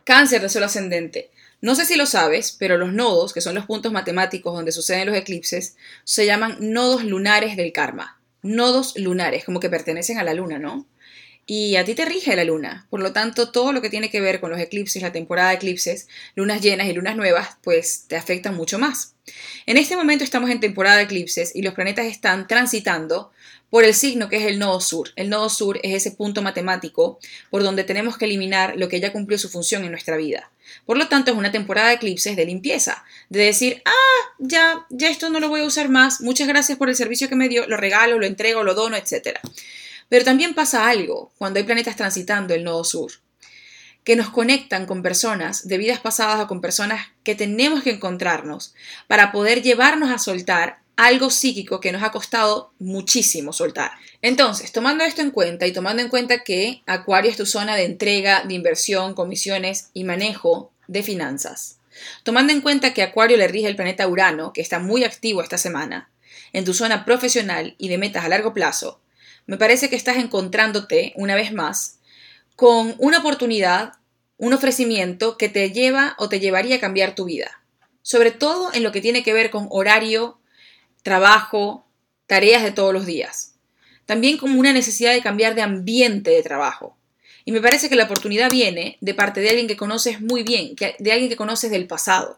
Cáncer de Sol ascendente. No sé si lo sabes, pero los nodos, que son los puntos matemáticos donde suceden los eclipses, se llaman nodos lunares del karma. Nodos lunares, como que pertenecen a la luna, ¿no? Y a ti te rige la luna. Por lo tanto, todo lo que tiene que ver con los eclipses, la temporada de eclipses, lunas llenas y lunas nuevas, pues te afectan mucho más. En este momento estamos en temporada de eclipses y los planetas están transitando por el signo que es el nodo sur. El nodo sur es ese punto matemático por donde tenemos que eliminar lo que ya cumplió su función en nuestra vida. Por lo tanto, es una temporada de eclipses de limpieza, de decir, ya esto no lo voy a usar más, muchas gracias por el servicio que me dio, lo regalo, lo entrego, lo dono, etc. Pero también pasa algo cuando hay planetas transitando el nodo sur, que nos conectan con personas de vidas pasadas o con personas que tenemos que encontrarnos para poder llevarnos a soltar algo psíquico que nos ha costado muchísimo soltar. Entonces, tomando esto en cuenta y tomando en cuenta que Acuario es tu zona de entrega, de inversión, comisiones y manejo de finanzas, tomando en cuenta que Acuario le rige el planeta Urano, que está muy activo esta semana, en tu zona profesional y de metas a largo plazo, me parece que estás encontrándote, una vez más, con una oportunidad, un ofrecimiento que te lleva o te llevaría a cambiar tu vida. Sobre todo en lo que tiene que ver con horario, trabajo, tareas de todos los días. También como una necesidad de cambiar de ambiente de trabajo. Y me parece que la oportunidad viene de parte de alguien que conoces muy bien, de alguien que conoces del pasado.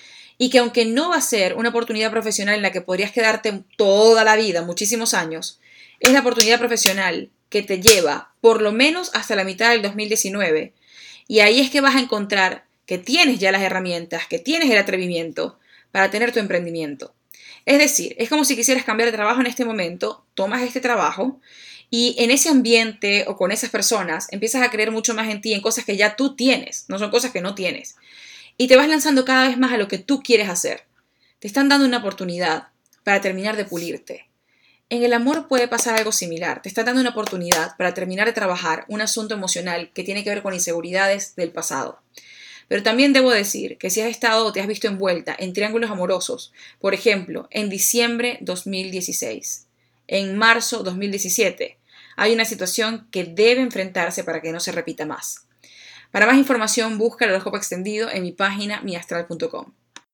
Y que aunque no va a ser una oportunidad profesional en la que podrías quedarte toda la vida, muchísimos años, es la oportunidad profesional que te lleva por lo menos hasta la mitad del 2019. Y ahí es que vas a encontrar que tienes ya las herramientas, que tienes el atrevimiento para tener tu emprendimiento. Es decir, es como si quisieras cambiar de trabajo en este momento, tomas este trabajo y en ese ambiente o con esas personas empiezas a creer mucho más en ti, en cosas que ya tú tienes, no son cosas que no tienes. Y te vas lanzando cada vez más a lo que tú quieres hacer. Te están dando una oportunidad para terminar de pulirte. En el amor puede pasar algo similar. Te están dando una oportunidad para terminar de trabajar un asunto emocional que tiene que ver con inseguridades del pasado. Pero también debo decir que si has estado o te has visto envuelta en triángulos amorosos, por ejemplo, en diciembre 2016, en marzo 2017, hay una situación que debe enfrentarse para que no se repita más. Para más información, busca el horóscopo extendido en mi página miastral.com.